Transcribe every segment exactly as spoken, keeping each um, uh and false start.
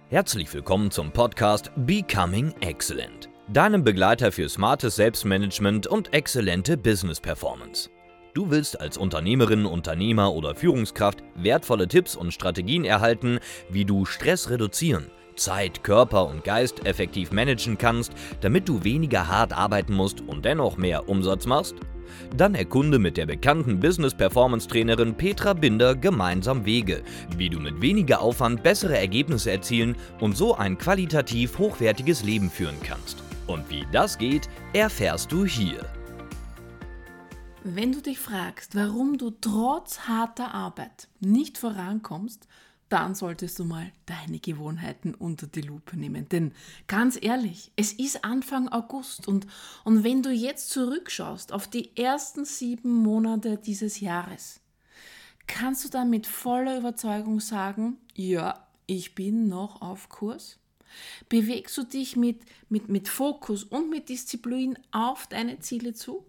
Herzlich willkommen zum Podcast Becoming Excellent, deinem Begleiter für smartes Selbstmanagement und exzellente Business Performance. Du willst als Unternehmerin, Unternehmer oder Führungskraft wertvolle Tipps und Strategien erhalten, wie du Stress reduzieren, Zeit, Körper und Geist effektiv managen kannst, damit du weniger hart arbeiten musst und dennoch mehr Umsatz machst? Dann erkunde mit der bekannten Business-Performance-Trainerin Petra Binder gemeinsam Wege, wie du mit weniger Aufwand bessere Ergebnisse erzielen und so ein qualitativ hochwertiges Leben führen kannst. Und wie das geht, erfährst du hier. Wenn du dich fragst, warum du trotz harter Arbeit nicht vorankommst, dann solltest du mal deine Gewohnheiten unter die Lupe nehmen. Denn ganz ehrlich, es ist Anfang August und, und wenn du jetzt zurückschaust auf die ersten sieben Monate dieses Jahres, kannst du dann mit voller Überzeugung sagen, ja, ich bin noch auf Kurs? Bewegst du dich mit, mit, mit Fokus und mit Disziplin auf deine Ziele zu?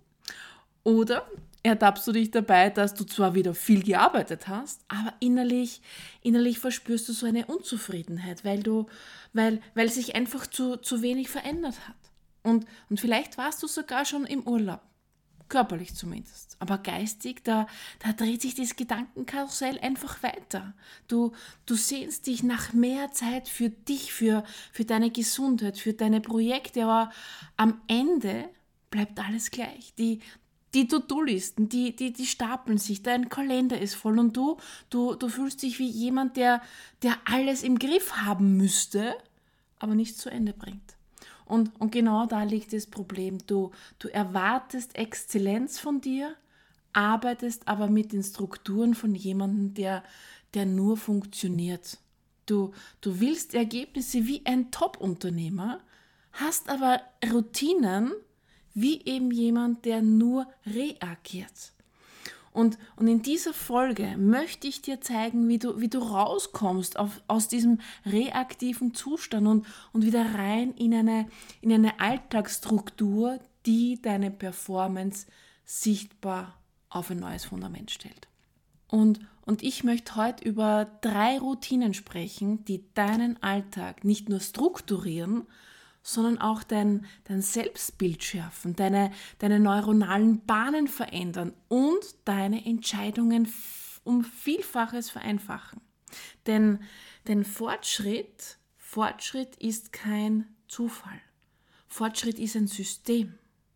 Oder ertappst du dich dabei, dass du zwar wieder viel gearbeitet hast, aber innerlich, innerlich verspürst du so eine Unzufriedenheit, weil, du, weil, weil sich einfach zu, zu wenig verändert hat. Und, und vielleicht warst du sogar schon im Urlaub, körperlich zumindest, aber geistig, da, da dreht sich das Gedankenkarussell einfach weiter. Du, du sehnst dich nach mehr Zeit für dich, für, für deine Gesundheit, für deine Projekte, aber am Ende bleibt alles gleich. Die Die To-Do-Listen, die, die, die stapeln sich, dein Kalender ist voll und du, du, du fühlst dich wie jemand, der, der alles im Griff haben müsste, aber nicht zu Ende bringt. Und, und genau da liegt das Problem. Du, du erwartest Exzellenz von dir, arbeitest aber mit den Strukturen von jemandem, der, der nur funktioniert. Du, du willst Ergebnisse wie ein Top-Unternehmer, hast aber Routinen, wie eben jemand, der nur reagiert. Und, und in dieser Folge möchte ich dir zeigen, wie du, wie du rauskommst auf, aus diesem reaktiven Zustand und, und wieder rein in eine, in eine Alltagsstruktur, die deine Performance sichtbar auf ein neues Fundament stellt. Und, und ich möchte heute über drei Routinen sprechen, die deinen Alltag nicht nur strukturieren, sondern auch dein, dein Selbstbild schärfen, deine, deine neuronalen Bahnen verändern und deine Entscheidungen um Vielfaches vereinfachen. Denn, denn Fortschritt, Fortschritt ist kein Zufall. Fortschritt ist ein System.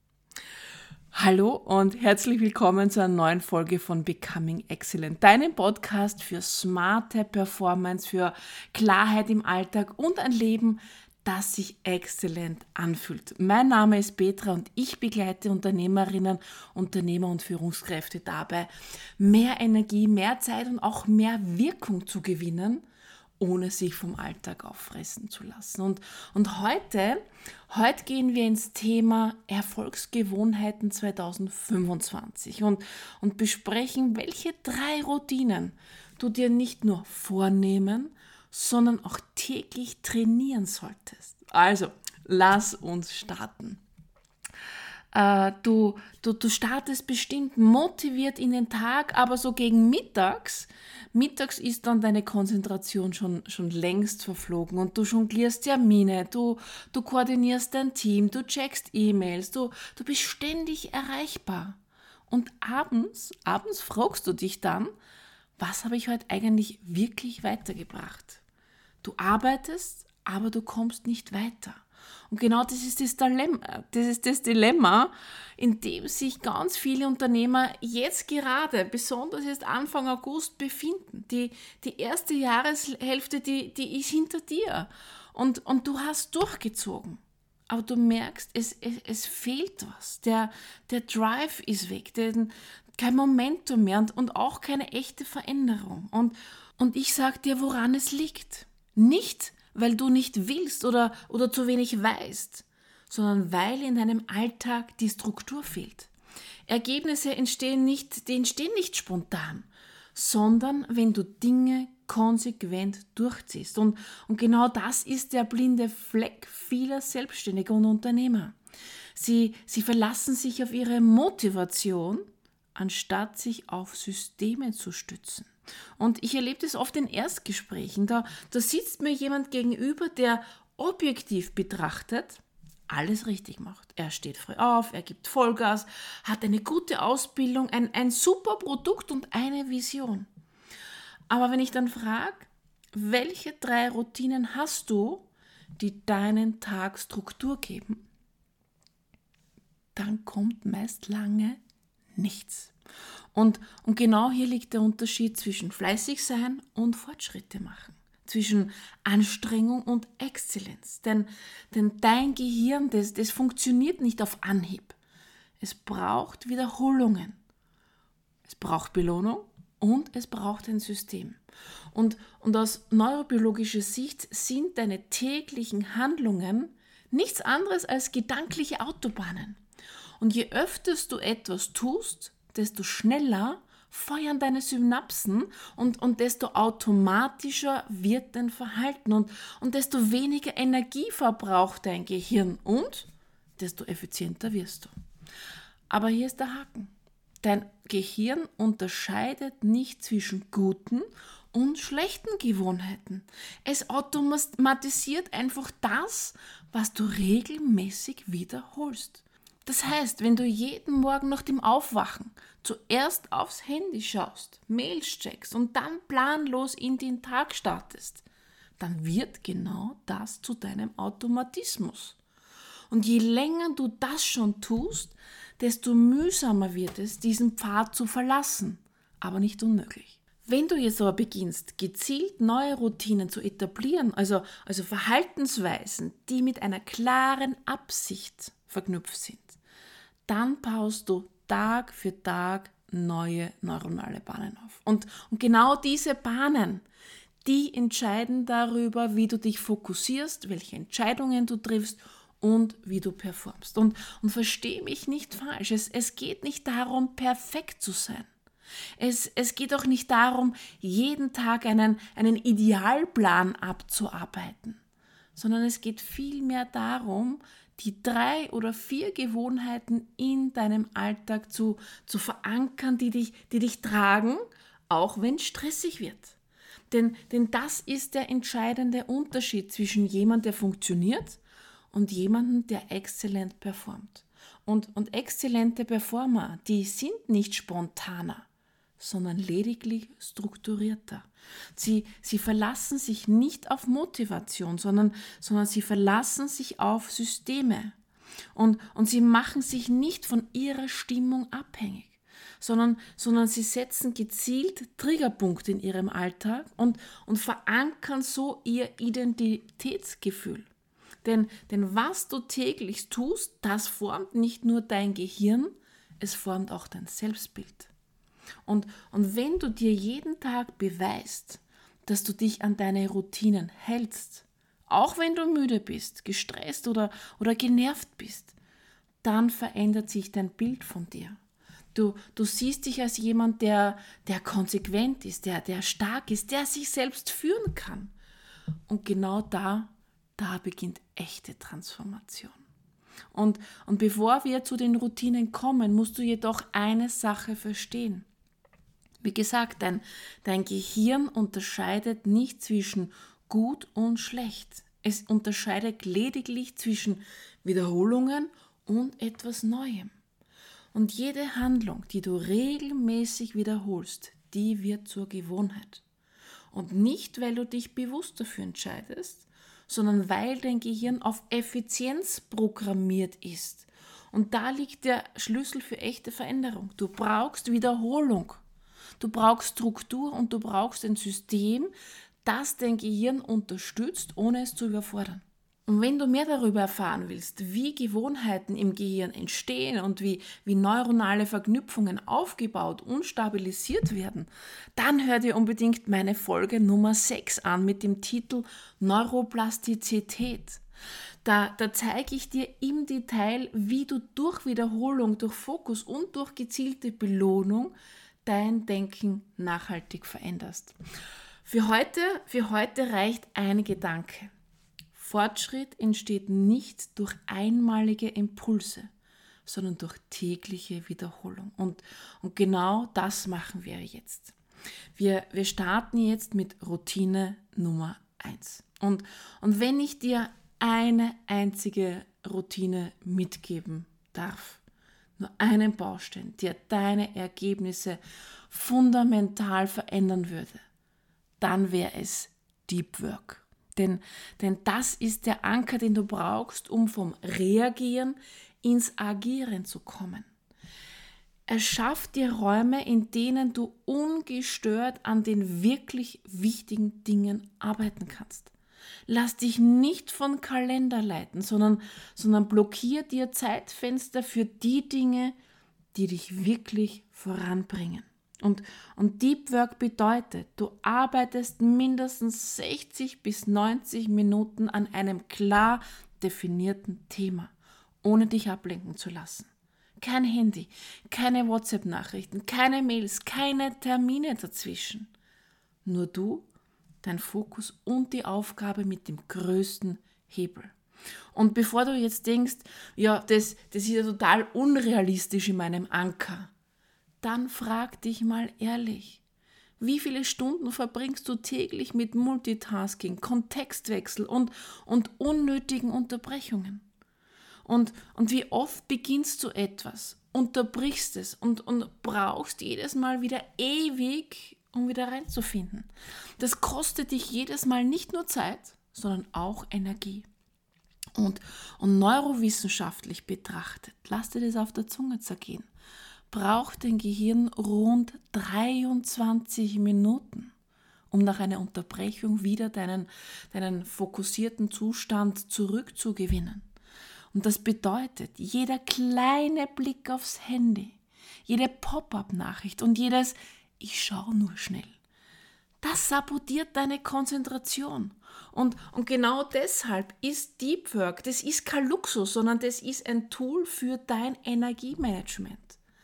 Hallo und herzlich willkommen zu einer neuen Folge von Becoming Excellent, deinem Podcast für smarte Performance, für Klarheit im Alltag und ein Leben, das sich exzellent anfühlt. Mein Name ist Petra und ich begleite Unternehmerinnen, Unternehmer und Führungskräfte dabei, mehr Energie, mehr Zeit und auch mehr Wirkung zu gewinnen, ohne sich vom Alltag auffressen zu lassen. Und, und heute, heute gehen wir ins Thema Erfolgsgewohnheiten zwanzig fünfundzwanzig und, und besprechen, welche drei Routinen du dir nicht nur vornehmen, sondern auch täglich trainieren solltest. Also, lass uns starten. Äh, du, du, du startest bestimmt motiviert in den Tag, aber so gegen mittags, mittags ist dann deine Konzentration schon, schon längst verflogen und du jonglierst Termine, du, du koordinierst dein Team, du checkst E-Mails, du, du bist ständig erreichbar. Und abends, abends fragst du dich dann, was habe ich heute eigentlich wirklich weitergebracht? Du arbeitest, aber du kommst nicht weiter. Und genau das ist das Dilemma, das ist das Dilemma, in dem sich ganz viele Unternehmer jetzt gerade, besonders jetzt Anfang August, befinden. Die, die erste Jahreshälfte, die, die ist hinter dir. Und, und du hast durchgezogen. Aber du merkst, es, es, es fehlt was. Der, der Drive ist weg. Den, kein Momentum mehr und, und auch keine echte Veränderung. Und, und ich sage dir, woran es liegt. Nicht, weil du nicht willst oder, oder zu wenig weißt, sondern weil in deinem Alltag die Struktur fehlt. Ergebnisse entstehen nicht, die entstehen nicht spontan, sondern wenn du Dinge konsequent durchziehst. Und, und genau das ist der blinde Fleck vieler Selbstständiger und Unternehmer. Sie, sie verlassen sich auf ihre Motivation, anstatt sich auf Systeme zu stützen. Und ich erlebe das oft in Erstgesprächen. Da, da sitzt mir jemand gegenüber, der objektiv betrachtet alles richtig macht. Er steht früh auf, er gibt Vollgas, hat eine gute Ausbildung, ein, ein super Produkt und eine Vision. Aber wenn ich dann frage, welche drei Routinen hast du, die deinen Tag Struktur geben, dann kommt meist lange nichts. Und, und genau hier liegt der Unterschied zwischen fleißig sein und Fortschritte machen. Zwischen Anstrengung und Exzellenz. Denn, denn dein Gehirn, das, das funktioniert nicht auf Anhieb. Es braucht Wiederholungen. Es braucht Belohnung und es braucht ein System. Und, und aus neurobiologischer Sicht sind deine täglichen Handlungen nichts anderes als gedankliche Autobahnen. Und je öfter du etwas tust, desto schneller feuern deine Synapsen und, und desto automatischer wird dein Verhalten und, und desto weniger Energie verbraucht dein Gehirn und desto effizienter wirst du. Aber hier ist der Haken. Dein Gehirn unterscheidet nicht zwischen guten und schlechten Gewohnheiten. Es automatisiert einfach das, was du regelmäßig wiederholst. Das heißt, wenn du jeden Morgen nach dem Aufwachen zuerst aufs Handy schaust, Mails checkst und dann planlos in den Tag startest, dann wird genau das zu deinem Automatismus. Und je länger du das schon tust, desto mühsamer wird es, diesen Pfad zu verlassen, aber nicht unmöglich. Wenn du jetzt aber beginnst, gezielt neue Routinen zu etablieren, also, also Verhaltensweisen, die mit einer klaren Absicht verknüpft sind, dann baust du Tag für Tag neue neuronale Bahnen auf. Und, und genau diese Bahnen, die entscheiden darüber, wie du dich fokussierst, welche Entscheidungen du triffst und wie du performst. Und, und versteh mich nicht falsch, es, es geht nicht darum, perfekt zu sein. Es, es geht auch nicht darum, jeden Tag einen, einen Idealplan abzuarbeiten, sondern es geht vielmehr darum, die drei oder vier Gewohnheiten in deinem Alltag zu, zu verankern, die dich, die dich tragen, auch wenn es stressig wird. Denn, denn das ist der entscheidende Unterschied zwischen jemandem, der funktioniert und jemandem, der exzellent performt. Und, und exzellente Performer, die sind nicht spontaner, sondern lediglich strukturierter. Sie, sie verlassen sich nicht auf Motivation, sondern, sondern sie verlassen sich auf Systeme. Und, und sie machen sich nicht von ihrer Stimmung abhängig, sondern, sondern sie setzen gezielt Triggerpunkte in ihrem Alltag und, und verankern so ihr Identitätsgefühl. Denn, denn was du täglich tust, das formt nicht nur dein Gehirn, es formt auch dein Selbstbild. Und, und wenn du dir jeden Tag beweist, dass du dich an deine Routinen hältst, auch wenn du müde bist, gestresst oder, oder genervt bist, dann verändert sich dein Bild von dir. Du, du siehst dich als jemand, der, der konsequent ist, der, der stark ist, der sich selbst führen kann. Und genau da, da beginnt echte Transformation. Und, und bevor wir zu den Routinen kommen, musst du jedoch eine Sache verstehen. Wie gesagt, dein, dein Gehirn unterscheidet nicht zwischen gut und schlecht. Es unterscheidet lediglich zwischen Wiederholungen und etwas Neuem. Und jede Handlung, die du regelmäßig wiederholst, die wird zur Gewohnheit. Und nicht, weil du dich bewusst dafür entscheidest, sondern weil dein Gehirn auf Effizienz programmiert ist. Und da liegt der Schlüssel für echte Veränderung. Du brauchst Wiederholung. Du brauchst Struktur und du brauchst ein System, das dein Gehirn unterstützt, ohne es zu überfordern. Und wenn du mehr darüber erfahren willst, wie Gewohnheiten im Gehirn entstehen und wie, wie neuronale Verknüpfungen aufgebaut und stabilisiert werden, dann hör dir unbedingt meine Folge Nummer sechs an mit dem Titel Neuroplastizität. Da, da zeige ich dir im Detail, wie du durch Wiederholung, durch Fokus und durch gezielte Belohnung dein Denken nachhaltig veränderst. Für heute, für heute reicht ein Gedanke. Fortschritt entsteht nicht durch einmalige Impulse, sondern durch tägliche Wiederholung. Und, und genau das machen wir jetzt. Wir, wir starten jetzt mit Routine Nummer eins. Und, und wenn ich dir eine einzige Routine mitgeben darf, nur einen Baustein, der deine Ergebnisse fundamental verändern würde, dann wäre es Deep Work. Denn, denn das ist der Anker, den du brauchst, um vom Reagieren ins Agieren zu kommen. Er schafft dir Räume, in denen du ungestört an den wirklich wichtigen Dingen arbeiten kannst. Lass dich nicht von Kalender leiten, sondern, sondern blockier dir Zeitfenster für die Dinge, die dich wirklich voranbringen. Und, und Deep Work bedeutet, du arbeitest mindestens sechzig bis neunzig Minuten an einem klar definierten Thema, ohne dich ablenken zu lassen. Kein Handy, keine WhatsApp-Nachrichten, keine Mails, keine Termine dazwischen. Nur du, dein Fokus und die Aufgabe mit dem größten Hebel. Und bevor du jetzt denkst, ja, das, das ist ja total unrealistisch in meinem Anker, dann frag dich mal ehrlich, wie viele Stunden verbringst du täglich mit Multitasking, Kontextwechsel und, und unnötigen Unterbrechungen? Und, und wie oft beginnst du etwas, unterbrichst es und, und brauchst jedes Mal wieder ewig, um wieder reinzufinden. Das kostet dich jedes Mal nicht nur Zeit, sondern auch Energie. Und, und neurowissenschaftlich betrachtet, lass dir das auf der Zunge zergehen, braucht dein Gehirn rund dreiundzwanzig Minuten, um nach einer Unterbrechung wieder deinen, deinen fokussierten Zustand zurückzugewinnen. Und das bedeutet, jeder kleine Blick aufs Handy, jede Pop-up-Nachricht und jedes Ich schaue nur schnell, das sabotiert deine Konzentration. Und, und genau deshalb ist Deep Work, das ist kein Luxus, sondern das ist ein Tool für dein Energiemanagement.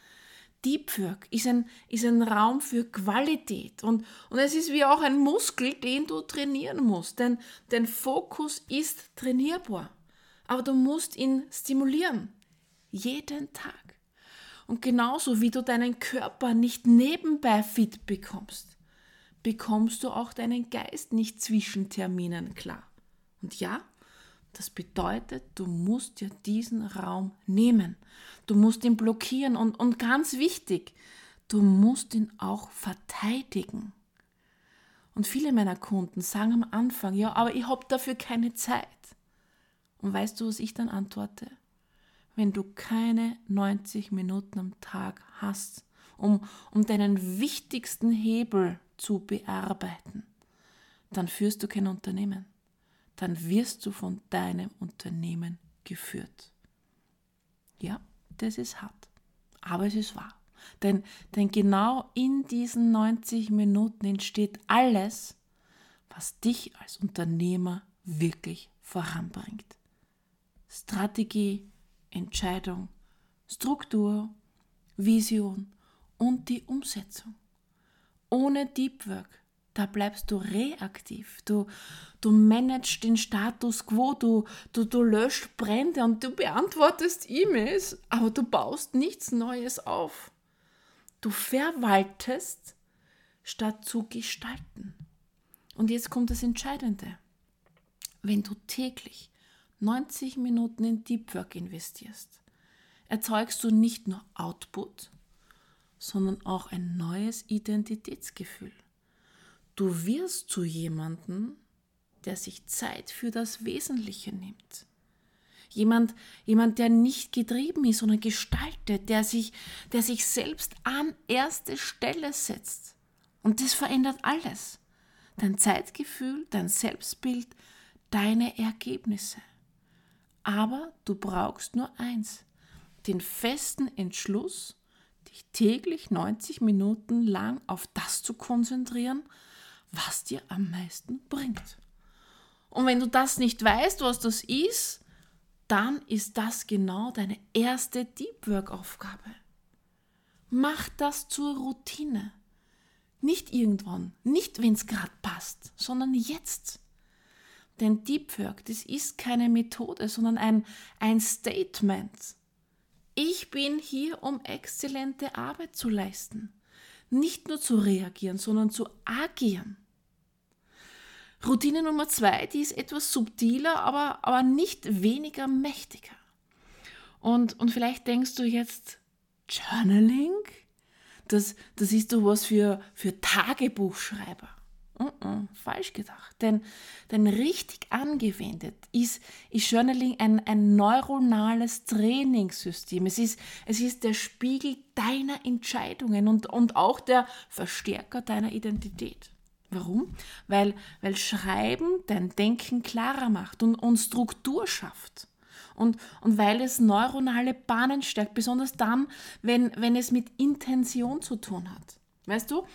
Deep Work ist ein, ist ein Raum für Qualität und, und es ist wie auch ein Muskel, den du trainieren musst, denn dein Fokus ist trainierbar, aber du musst ihn stimulieren, jeden Tag. Und genauso wie du deinen Körper nicht nebenbei fit bekommst, bekommst du auch deinen Geist nicht zwischen Terminen klar. Und ja, das bedeutet, du musst dir diesen Raum nehmen. Du musst ihn blockieren und, und ganz wichtig, du musst ihn auch verteidigen. Und viele meiner Kunden sagen am Anfang, ja, aber ich habe dafür keine Zeit. Und weißt du, was ich dann antworte? Wenn du keine neunzig Minuten am Tag hast, um, um deinen wichtigsten Hebel zu bearbeiten, dann führst du kein Unternehmen. Dann wirst du von deinem Unternehmen geführt. Ja, das ist hart, aber es ist wahr. Denn, denn genau in diesen neunzig Minuten entsteht alles, was dich als Unternehmer wirklich voranbringt. Strategie, Entscheidung, Struktur, Vision und die Umsetzung. Ohne Deep Work, da bleibst du reaktiv. Du, du managst den Status quo, du, du, du löscht Brände und du beantwortest E-Mails, aber du baust nichts Neues auf. Du verwaltest, statt zu gestalten. Und jetzt kommt das Entscheidende. Wenn du täglich neunzig Minuten in Deep Work investierst, erzeugst du nicht nur Output, sondern auch ein neues Identitätsgefühl. Du wirst zu jemandem, der sich Zeit für das Wesentliche nimmt. Jemand, jemand, der nicht getrieben ist, sondern gestaltet, der sich, der sich selbst an erste Stelle setzt. Und das verändert alles. Dein Zeitgefühl, dein Selbstbild, deine Ergebnisse. Aber du brauchst nur eins, den festen Entschluss, dich täglich neunzig Minuten lang auf das zu konzentrieren, was dir am meisten bringt. Und wenn du das nicht weißt, was das ist, dann ist das genau deine erste Deep Work-Aufgabe. Mach das zur Routine. Nicht irgendwann, nicht wenn es gerade passt, sondern jetzt. Denn Deep Work, das ist keine Methode, sondern ein, ein Statement. Ich bin hier, um exzellente Arbeit zu leisten. nicht nur zu reagieren, sondern zu agieren. Routine Nummer zwei, die ist etwas subtiler, aber, aber nicht weniger mächtiger. Und, und vielleicht denkst du jetzt, Journaling? Das, das ist doch was für, für Tagebuchschreiber. Uh-uh, falsch gedacht. Denn, denn richtig angewendet ist, ist Journaling ein, ein neuronales Trainingssystem. Es ist, es ist der Spiegel deiner Entscheidungen und, und auch der Verstärker deiner Identität. Warum? Weil, weil Schreiben dein Denken klarer macht und, und Struktur schafft. Und, und weil es neuronale Bahnen stärkt, besonders dann, wenn, wenn es mit Intention zu tun hat. Weißt du?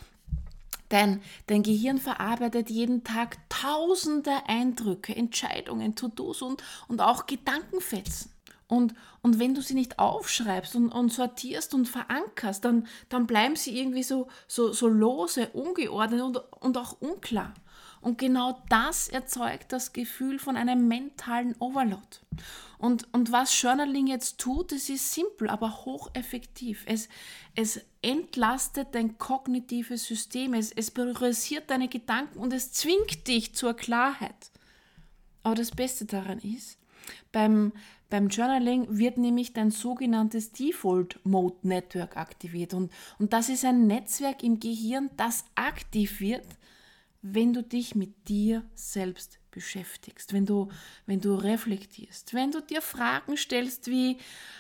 Dein, dein Gehirn verarbeitet jeden Tag tausende Eindrücke, Entscheidungen, To-Dos und, und auch Gedankenfetzen. Und, und wenn du sie nicht aufschreibst und, und sortierst und verankerst, dann, dann bleiben sie irgendwie so, so, so lose, ungeordnet und, und auch unklar. Und genau das erzeugt das Gefühl von einem mentalen Overload. Und, und was Journaling jetzt tut, es ist simpel, aber hocheffektiv. Es, es entlastet dein kognitives System, es, es priorisiert deine Gedanken und es zwingt dich zur Klarheit. Aber das Beste daran ist, beim, beim Journaling wird nämlich dein sogenanntes Default Mode Network aktiviert. Und, und das ist ein Netzwerk im Gehirn, das aktiv wird, wenn du dich mit dir selbst beschäftigst, wenn du, wenn du reflektierst, wenn du dir Fragen stellst wie,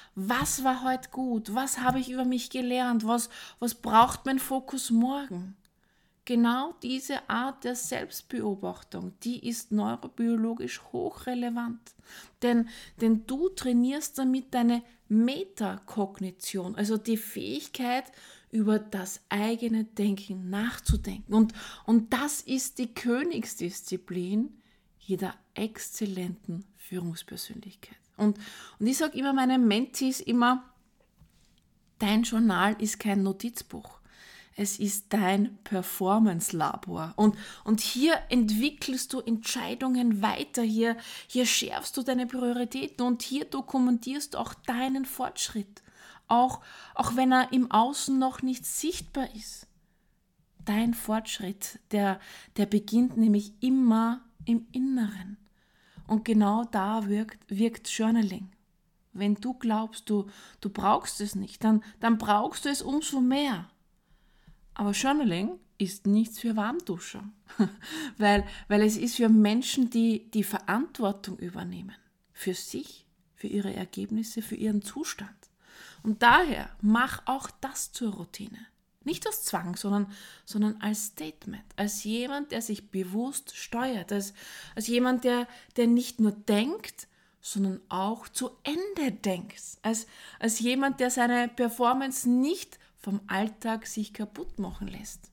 was war heute gut, was habe ich über mich gelernt, was, was braucht mein Fokus morgen? Genau diese Art der Selbstbeobachtung, die ist neurobiologisch hochrelevant, denn, denn du trainierst damit deine Metakognition, also die Fähigkeit, über das eigene Denken nachzudenken. Und, und das ist die Königsdisziplin jeder exzellenten Führungspersönlichkeit. Und, und ich sage immer meinen Mentees immer, dein Journal ist kein Notizbuch. Es ist dein Performance-Labor. Und, und hier entwickelst du Entscheidungen weiter, hier, hier schärfst du deine Prioritäten und hier dokumentierst du auch deinen Fortschritt. Auch, auch wenn er im Außen noch nicht sichtbar ist. Dein Fortschritt, der, der beginnt nämlich immer im Inneren. Und genau da wirkt, wirkt Journaling. Wenn du glaubst, du, du brauchst es nicht, dann, dann brauchst du es umso mehr. Aber Journaling ist nichts für Warmduscher, weil, weil es ist für Menschen, die die Verantwortung übernehmen. Für sich, für ihre Ergebnisse, für ihren Zustand. Und daher mach auch das zur Routine. Nicht aus Zwang, sondern, sondern als Statement, als jemand, der sich bewusst steuert, als, als jemand, der, der nicht nur denkt, sondern auch zu Ende denkt, als, als jemand, der seine Performance nicht vom Alltag sich kaputt machen lässt.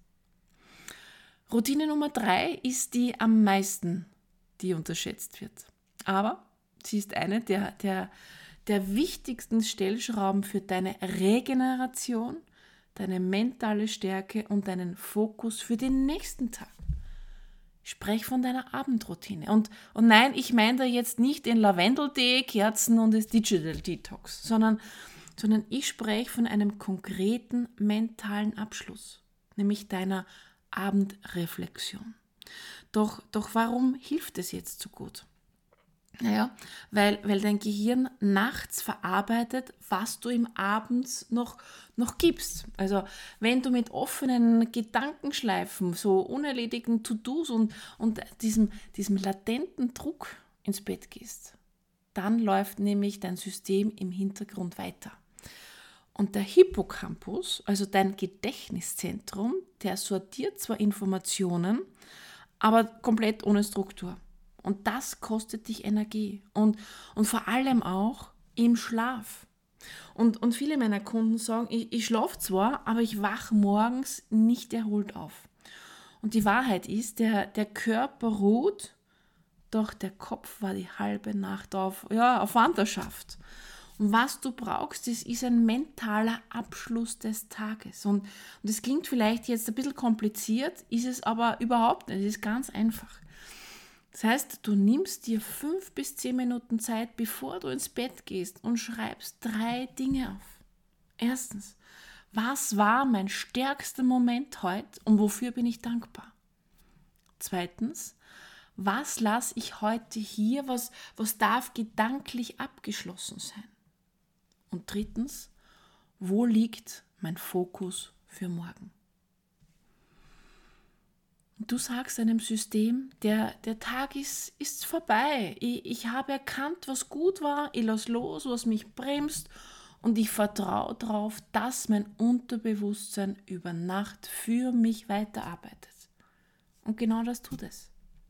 Routine Nummer drei ist die am meisten, die unterschätzt wird. Aber sie ist eine der, der der wichtigsten Stellschrauben für deine Regeneration, deine mentale Stärke und deinen Fokus für den nächsten Tag. Ich spreche von deiner Abendroutine. Und, und nein, ich meine da jetzt nicht den Lavendeltee, Kerzen und das Digital Detox, sondern, sondern ich spreche von einem konkreten mentalen Abschluss, nämlich deiner Abendreflexion. Doch, doch warum hilft es jetzt so gut? Naja, weil, weil dein Gehirn nachts verarbeitet, was du ihm abends noch, noch gibst. Also wenn du mit offenen Gedankenschleifen, so unerledigten To-Dos und, und diesem, diesem latenten Druck ins Bett gehst, dann läuft nämlich dein System im Hintergrund weiter. Und der Hippocampus, also dein Gedächtniszentrum, der sortiert zwar Informationen, aber komplett ohne Struktur. Und das kostet dich Energie und, und vor allem auch im Schlaf. Und, und viele meiner Kunden sagen, ich, ich schlafe zwar, aber ich wache morgens nicht erholt auf. Und die Wahrheit ist, der, der Körper ruht, doch der Kopf war die halbe Nacht auf, ja, auf Wanderschaft. Und was du brauchst, ist, ist ein mentaler Abschluss des Tages. Und, und das klingt vielleicht jetzt ein bisschen kompliziert, ist es aber überhaupt nicht, es ist ganz einfach. Das heißt, du nimmst dir fünf bis zehn Minuten Zeit, bevor du ins Bett gehst und schreibst drei Dinge auf. Erstens, Was war mein stärkster Moment heute und wofür bin ich dankbar? Zweitens, was lasse ich heute hier, was, was darf gedanklich abgeschlossen sein? Und drittens, wo liegt mein Fokus für morgen? Und du sagst einem System, der, der Tag ist, ist vorbei. Ich, ich habe erkannt, was gut war, ich lasse los, was mich bremst und ich vertraue darauf, dass mein Unterbewusstsein über Nacht für mich weiterarbeitet. Und genau das tut es.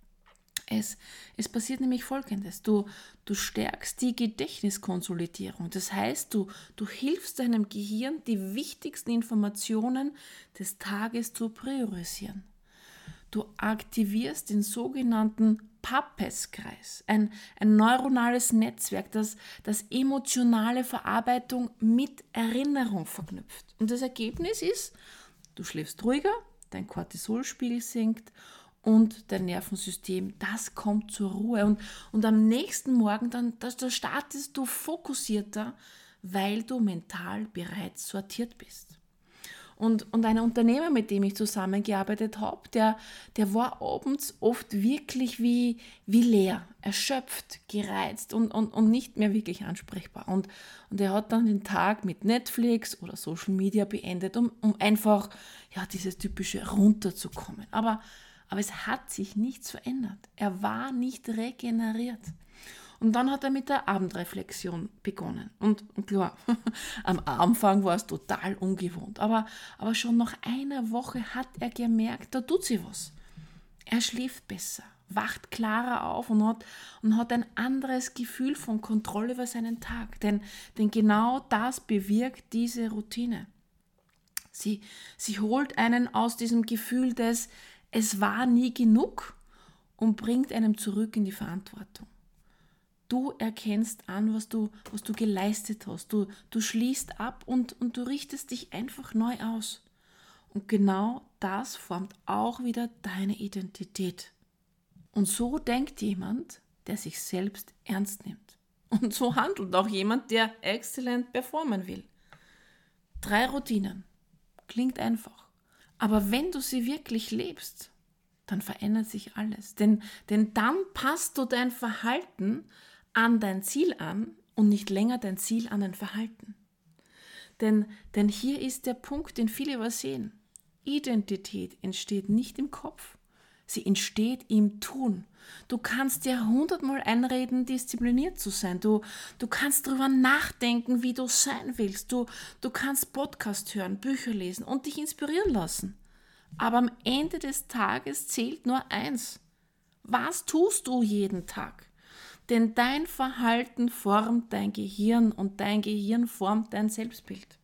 Es, es passiert nämlich Folgendes. Du, du stärkst die Gedächtniskonsolidierung. Das heißt, du, du hilfst deinem Gehirn, die wichtigsten Informationen des Tages zu priorisieren. Du aktivierst den sogenannten Papez-Kreis, ein, ein neuronales Netzwerk, das, das emotionale Verarbeitung mit Erinnerung verknüpft. Und das Ergebnis ist, du schläfst ruhiger, dein Cortisolspiegel sinkt und dein Nervensystem, das kommt zur Ruhe. Und, und am nächsten Morgen, dann, da, da startest du fokussierter, weil du mental bereits sortiert bist. Und, und ein Unternehmer, mit dem ich zusammengearbeitet habe, der, der war abends oft wirklich wie, wie leer, erschöpft, gereizt und, und, und nicht mehr wirklich ansprechbar. Und, und er hat dann den Tag mit Netflix oder Social Media beendet, um, um einfach ja, dieses typische runterzukommen. Aber, aber es hat sich nichts verändert. Er war nicht regeneriert. Und dann hat er mit der Abendreflexion begonnen. Und, und klar, am Anfang war es total ungewohnt. Aber, aber schon nach einer Woche hat er gemerkt, da tut sich was. Er schläft besser, wacht klarer auf und hat, und hat ein anderes Gefühl von Kontrolle über seinen Tag. Denn, denn genau das bewirkt diese Routine. Sie, sie holt einen aus diesem Gefühl des Es war nie genug und bringt einen zurück in die Verantwortung. Du erkennst an, was du, was du geleistet hast. Du, du schließt ab und, und du richtest dich einfach neu aus. Und genau das formt auch wieder deine Identität. Und so denkt jemand, der sich selbst ernst nimmt. Und so handelt auch jemand, der exzellent performen will. Drei Routinen. Klingt einfach. Aber wenn du sie wirklich lebst, dann verändert sich alles. Denn, denn dann passt du dein Verhalten an dein Ziel an und nicht länger dein Ziel an dein Verhalten. Denn, denn hier ist der Punkt, den viele übersehen. Identität entsteht nicht im Kopf, sie entsteht im Tun. Du kannst dir hundertmal einreden, diszipliniert zu sein. Du, du kannst darüber nachdenken, wie du sein willst. Du, du kannst Podcast hören, Bücher lesen und dich inspirieren lassen. Aber am Ende des Tages zählt nur eins. Was tust du jeden Tag? Denn dein Verhalten formt dein Gehirn und dein Gehirn formt dein Selbstbild.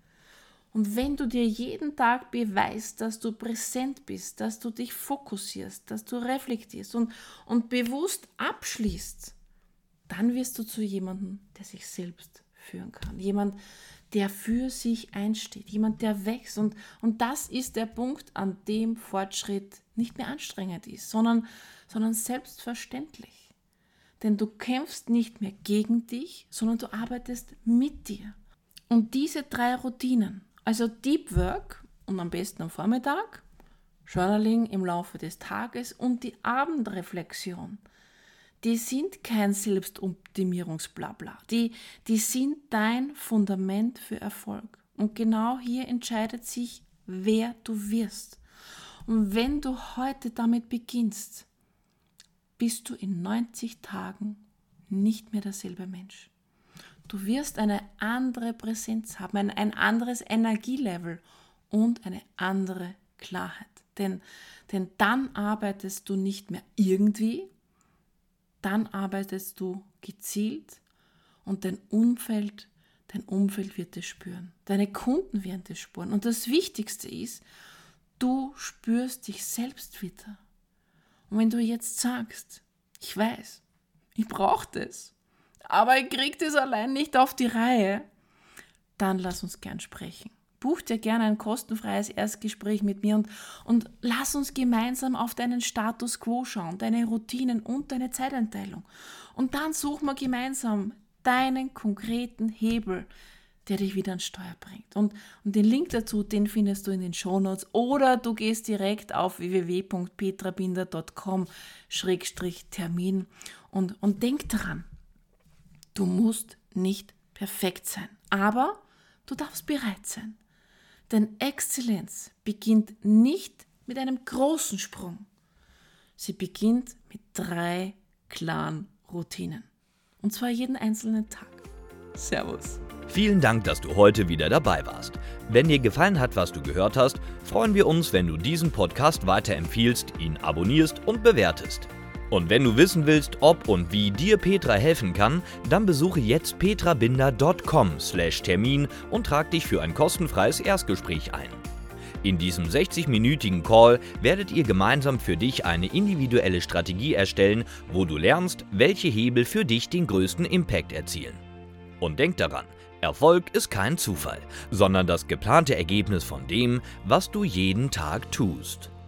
Und wenn du dir jeden Tag beweist, dass du präsent bist, dass du dich fokussierst, dass du reflektierst und, und bewusst abschließt, dann wirst du zu jemandem, der sich selbst führen kann. Jemand, der für sich einsteht, jemand, der wächst. Und, und das ist der Punkt, an dem Fortschritt nicht mehr anstrengend ist, sondern, sondern selbstverständlich. Denn du kämpfst nicht mehr gegen dich, sondern du arbeitest mit dir. Und diese drei Routinen, also Deep Work und am besten am Vormittag, Journaling im Laufe des Tages und die Abendreflexion, die sind kein Selbstoptimierungsblabla. Die, die sind dein Fundament für Erfolg. Und genau hier entscheidet sich, wer du wirst. Und wenn du heute damit beginnst, bist du in neunzig Tagen nicht mehr derselbe Mensch. Du wirst eine andere Präsenz haben, ein, ein anderes Energielevel und eine andere Klarheit. Denn, denn dann arbeitest du nicht mehr irgendwie, dann arbeitest du gezielt und dein Umfeld, dein Umfeld wird es spüren. Deine Kunden werden es spüren. Und das Wichtigste ist, du spürst dich selbst wieder. Und wenn du jetzt sagst, ich weiß, ich brauche das, aber ich kriege das allein nicht auf die Reihe, dann lass uns gern sprechen. Buch dir gerne ein kostenfreies Erstgespräch mit mir und, und lass uns gemeinsam auf deinen Status Quo schauen, deine Routinen und deine Zeiteinteilung. Und dann suchen wir gemeinsam deinen konkreten Hebel, der dich wieder ans Steuer bringt. Und, und den Link dazu, den findest du in den Shownotes oder du gehst direkt auf w w w punkt petra binder punkt com Schrägstrich Termin und, und denk daran, du musst nicht perfekt sein, aber du darfst bereit sein. Denn Exzellenz beginnt nicht mit einem großen Sprung. Sie beginnt mit drei klaren Routinen. Und zwar jeden einzelnen Tag. Servus. Vielen Dank, dass du heute wieder dabei warst. Wenn dir gefallen hat, was du gehört hast, freuen wir uns, wenn du diesen Podcast weiterempfiehlst, ihn abonnierst und bewertest. Und wenn du wissen willst, ob und wie dir Petra helfen kann, dann besuche jetzt petra binder punkt com slash Termin und trag dich für ein kostenfreies Erstgespräch ein. In diesem sechzig-minütigen Call werdet ihr gemeinsam für dich eine individuelle Strategie erstellen, wo du lernst, welche Hebel für dich den größten Impact erzielen. Und denk daran, Erfolg ist kein Zufall, sondern das geplante Ergebnis von dem, was du jeden Tag tust.